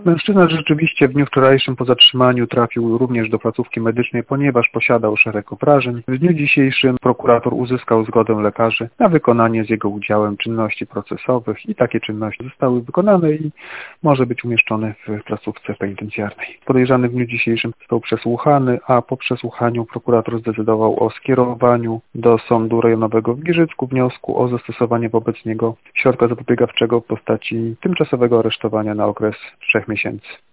Mężczyzna rzeczywiście w dniu wczorajszym po zatrzymaniu trafił również do placówki medycznej, ponieważ posiadał szereg obrażeń. W dniu dzisiejszym prokurator uzyskał zgodę lekarzy na wykonanie z jego udziałem czynności procesowych i takie czynności zostały wykonane i może być umieszczony w placówce penitencjarnej. Podejrzany w dniu dzisiejszym został przesłuchany, a po przesłuchaniu prokurator zdecydował o skierowaniu do Sądu Rejonowego w Giżycku wniosku o zastosowanie wobec niego środka zapobiegawczego w postaci tymczasowego aresztowania na okres 3 miesięcy.